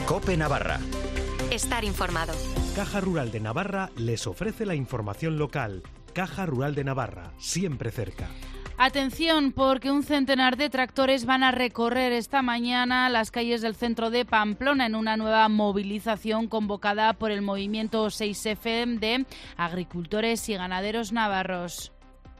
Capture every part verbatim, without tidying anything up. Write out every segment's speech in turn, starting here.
COPE Navarra. Estar informado. Caja Rural de Navarra les ofrece la información local. Caja Rural de Navarra, siempre cerca. Atención, porque un centenar de tractores van a recorrer esta mañana las calles del centro de Pamplona en una nueva movilización convocada por el movimiento seis F de agricultores y ganaderos navarros.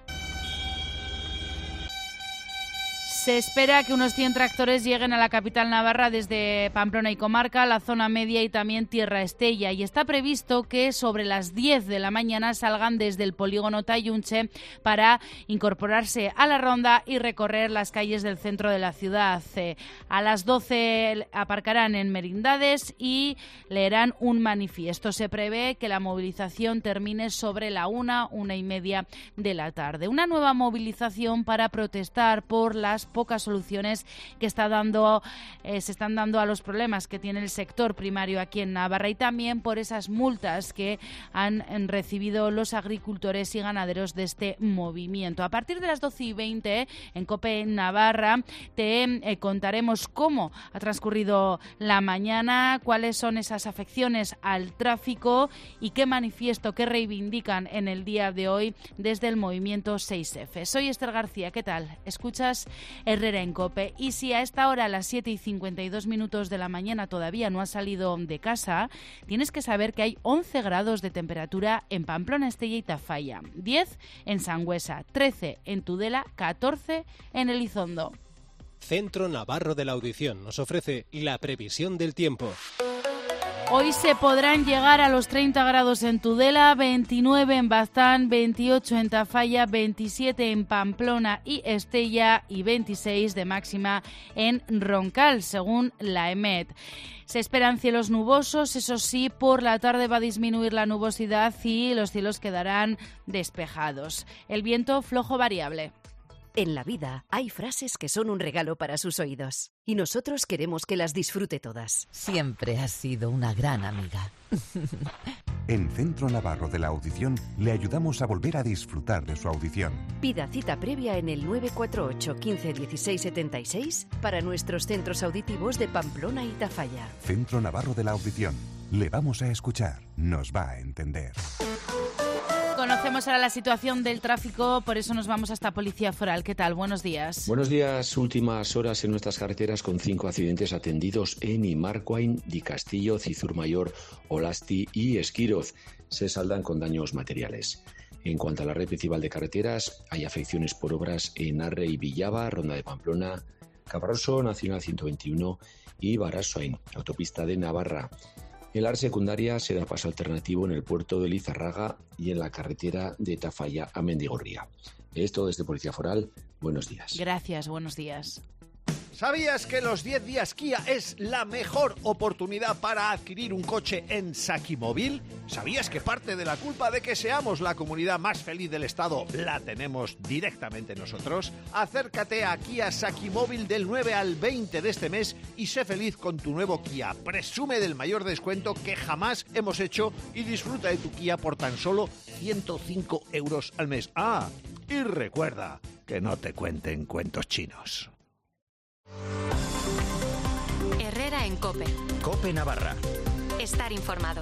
Se espera que unos cien tractores lleguen a la capital navarra desde Pamplona y comarca, la zona media y también Tierra Estella. Y está previsto que sobre las diez de la mañana salgan desde el polígono Tayunche para incorporarse a la ronda y recorrer las calles del centro de la ciudad. A las doce aparcarán en Merindades y leerán un manifiesto. Se prevé que la movilización termine sobre la una, una y media de la tarde. Una nueva movilización para protestar por las pocas soluciones que está dando, eh, se están dando a los problemas que tiene el sector primario aquí en Navarra y también por esas multas que han recibido los agricultores y ganaderos de este movimiento. A partir de las doce y veinte en COPE Navarra te eh, contaremos cómo ha transcurrido la mañana, cuáles son esas afecciones al tráfico y qué manifiesto, qué reivindican en el día de hoy desde el movimiento seis F. Soy Esther García, ¿qué tal? Escuchas Herrera en COPE. Y si a esta hora, a las siete y cincuenta y dos minutos de la mañana, todavía no has salido de casa, tienes que saber que hay once grados de temperatura en Pamplona, Estella y Tafalla, diez en Sangüesa, trece en Tudela, catorce en Elizondo. Centro Navarro de la Audición nos ofrece la previsión del tiempo. Hoy se podrán llegar a los treinta grados en Tudela, veintinueve en Baztán, veintiocho en Tafalla, veintisiete en Pamplona y Estella y veintiséis de máxima en Roncal, según la EMET. Se esperan cielos nubosos, eso sí, por la tarde va a disminuir la nubosidad y los cielos quedarán despejados. El viento flojo variable. En la vida hay frases que son un regalo para sus oídos y nosotros queremos que las disfrute todas. Siempre has sido una gran amiga. En Centro Navarro de la Audición le ayudamos a volver a disfrutar de su audición. Pida cita previa en el nueve cuatro ocho, quince, dieciséis, setenta y seis para nuestros centros auditivos de Pamplona y Tafalla. Centro Navarro de la Audición. Le vamos a escuchar, nos va a entender. Conocemos ahora la situación del tráfico, por eso nos vamos hasta Policía Foral. ¿Qué tal? Buenos días. Buenos días. Últimas horas en nuestras carreteras con cinco accidentes atendidos en Imarcoain, Di Castillo, Cizurmayor, Olasti y Esquiroz. Se saldan con daños materiales. En cuanto a la red principal de carreteras, hay afecciones por obras en Arre y Villaba, Ronda de Pamplona, Caparroso, Nacional ciento veintiuno y Barasoain, autopista de Navarra. En la área secundaria se da paso alternativo en el puerto de Lizarraga y en la carretera de Tafalla a Mendigorría. Esto desde Policía Foral. Buenos días. Gracias, buenos días. ¿Sabías que los diez días Kia es la mejor oportunidad para adquirir un coche en Sakimóvil? ¿Sabías que parte de la culpa de que seamos la comunidad más feliz del estado la tenemos directamente nosotros? Acércate a Kia Sakimóvil del nueve al veinte de este mes y sé feliz con tu nuevo Kia. Presume del mayor descuento que jamás hemos hecho y disfruta de tu Kia por tan solo ciento cinco euros al mes. Ah, y recuerda que no te cuenten cuentos chinos. Herrera en COPE. COPE Navarra. Estar informado.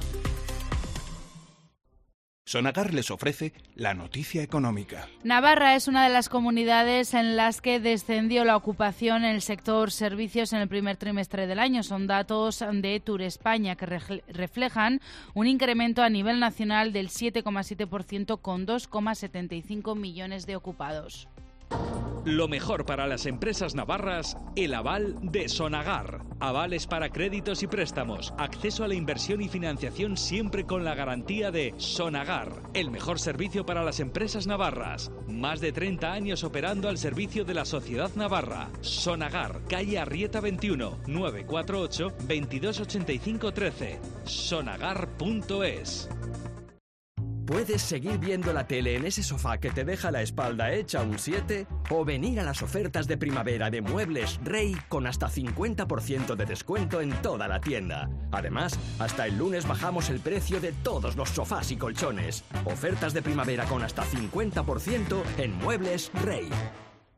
Sonagar les ofrece la noticia económica. Navarra es una de las comunidades en las que descendió la ocupación en el sector servicios en el primer trimestre del año. Son datos de Turespaña que reflejan un incremento a nivel nacional del siete coma siete por ciento con dos coma setenta y cinco millones de ocupados. Lo mejor para las empresas navarras, el aval de Sonagar. Avales para créditos y préstamos, acceso a la inversión y financiación siempre con la garantía de Sonagar. El mejor servicio para las empresas navarras. Más de treinta años operando al servicio de la sociedad navarra. Sonagar, calle Arrieta veintiuno, nueve cuatro ocho, veintidós ochenta y cinco trece. sonagar punto es. ¿Puedes seguir viendo la tele en ese sofá que te deja la espalda hecha un siete? ¿O venir a las ofertas de primavera de Muebles Rey con hasta cincuenta por ciento de descuento en toda la tienda? Además, hasta el lunes bajamos el precio de todos los sofás y colchones. Ofertas de primavera con hasta cincuenta por ciento en Muebles Rey.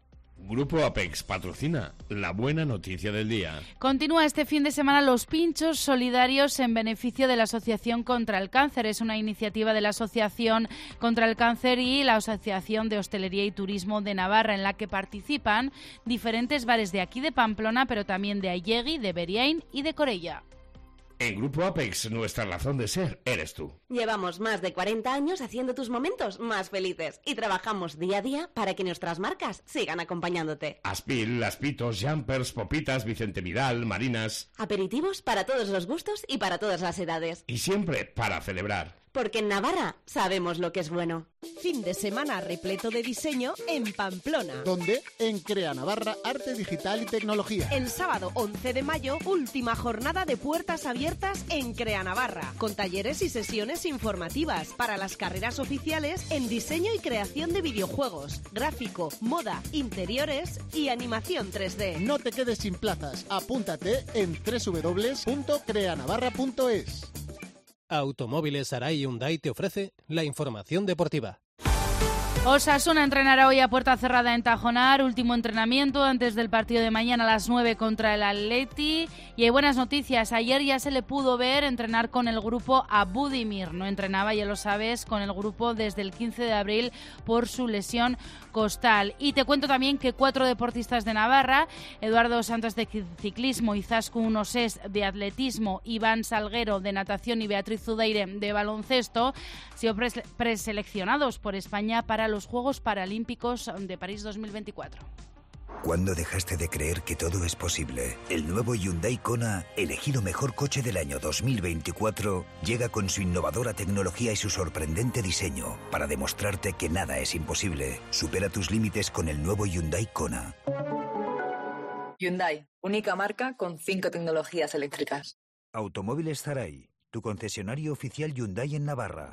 Grupo Apex patrocina la buena noticia del día. Continúa este fin de semana los pinchos solidarios en beneficio de la Asociación contra el Cáncer. Es una iniciativa de la Asociación contra el Cáncer y la Asociación de Hostelería y Turismo de Navarra, en la que participan diferentes bares de aquí de Pamplona, pero también de Allegui, de Beriain y de Corella. En Grupo Apex, nuestra razón de ser eres tú. Llevamos más de cuarenta años haciendo tus momentos más felices y trabajamos día a día para que nuestras marcas sigan acompañándote. Aspil, Aspitos, Jumpers, Popitas, Vicente Vidal, Marinas. Aperitivos para todos los gustos y para todas las edades. Y siempre para celebrar. Porque en Navarra sabemos lo que es bueno. Fin de semana repleto de diseño en Pamplona. ¿Dónde? En Crea Navarra, Arte Digital y Tecnología. El sábado once de mayo, última jornada de puertas abiertas en Crea Navarra, con talleres y sesiones informativas para las carreras oficiales en diseño y creación de videojuegos, gráfico, moda, interiores y animación tres D. No te quedes sin plazas. Apúntate en doble u doble u doble u punto crea navarra punto es. Automóviles Arai Hyundai te ofrece la información deportiva. Osasuna entrenará hoy a puerta cerrada en Tajonar, último entrenamiento antes del partido de mañana a las nueve contra el Atleti. Y hay buenas noticias, ayer ya se le pudo ver entrenar con el grupo a Budimir. No entrenaba, ya lo sabes, con el grupo desde el quince de abril por su lesión costal. Y te cuento también que cuatro deportistas de Navarra, Eduardo Santos de ciclismo, Izaskun Osés de atletismo, Iván Salguero de natación y Beatriz Zudaire de baloncesto, han sido pres- preseleccionados por España para los Juegos Paralímpicos de París dos mil veinticuatro. ¿Cuándo dejaste de creer que todo es posible? El nuevo Hyundai Kona, elegido mejor coche del año dos mil veinticuatro, llega con su innovadora tecnología y su sorprendente diseño para demostrarte que nada es imposible. Supera tus límites con el nuevo Hyundai Kona. Hyundai, única marca con cinco tecnologías eléctricas. Automóviles Zaray, tu concesionario oficial Hyundai en Navarra.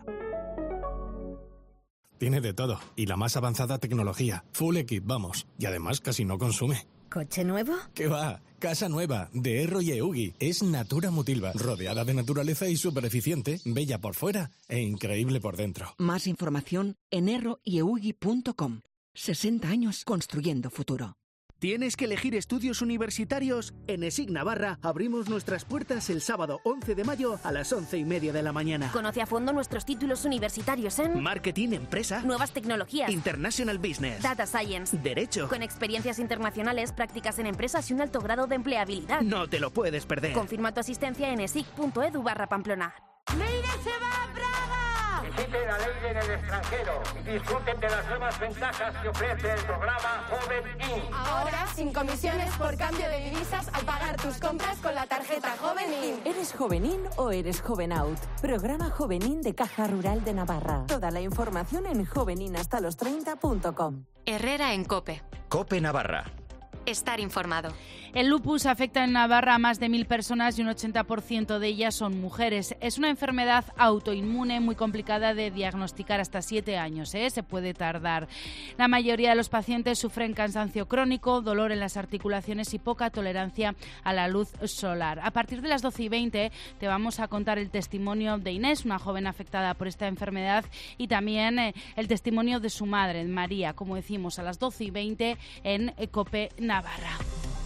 Tiene de todo, y la más avanzada tecnología. Full equip, vamos. Y además casi no consume. ¿Coche nuevo? ¿Qué va? Casa nueva, de Erro y Eugi. Es Natura Mutilva, rodeada de naturaleza y súper eficiente, bella por fuera e increíble por dentro. Más información en erro y eugi punto com. sesenta años construyendo futuro. ¿Tienes que elegir estudios universitarios? En ESIC Navarra abrimos nuestras puertas el sábado once de mayo a las once y media de la mañana. Conoce a fondo nuestros títulos universitarios en Marketing, Empresa, Nuevas Tecnologías, International Business, Data Science, Derecho, con experiencias internacionales, prácticas en empresas y un alto grado de empleabilidad. No te lo puedes perder. Confirma tu asistencia en esic punto edu barra Pamplona. ¡Leire se va a Praga! Visiten a Leire en el extranjero y disfruten de las nuevas ventajas que ofrece el programa Joven In. Ahora sin comisiones por cambio de divisas al pagar tus compras con la tarjeta Joven In. ¿Eres Joven In o eres Joven Out? Programa Joven In de Caja Rural de Navarra. Toda la información en jovenin hasta los treinta punto com. Herrera en COPE. COPE Navarra. Estar informado. El lupus afecta en Navarra a más de mil personas y un ochenta por ciento de ellas son mujeres. Es una enfermedad autoinmune muy complicada de diagnosticar, hasta siete años, ¿eh? Se puede tardar. La mayoría de los pacientes sufren cansancio crónico, dolor en las articulaciones y poca tolerancia a la luz solar. A partir de las doce y veinte te vamos a contar el testimonio de Inés, una joven afectada por esta enfermedad, y también eh, el testimonio de su madre, María, como decimos, a las doce y veinte en COPE Navarra.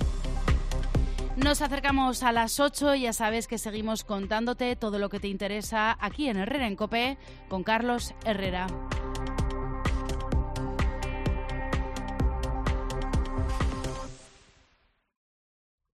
Nos acercamos a las ocho, ya sabes que seguimos contándote todo lo que te interesa aquí en Herrera en COPE con Carlos Herrera.